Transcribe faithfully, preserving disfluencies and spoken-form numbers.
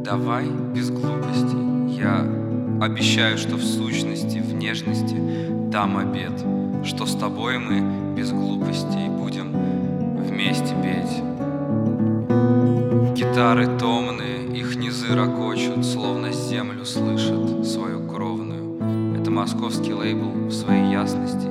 Давай без глупостей. Я обещаю, что в сущности, в нежности дам обет, что с тобой мы без глупостей будем вместе петь. Гитары томные, их низы ракочут, словно землю слышат свою кровную. Это московский лейбл в своей ясности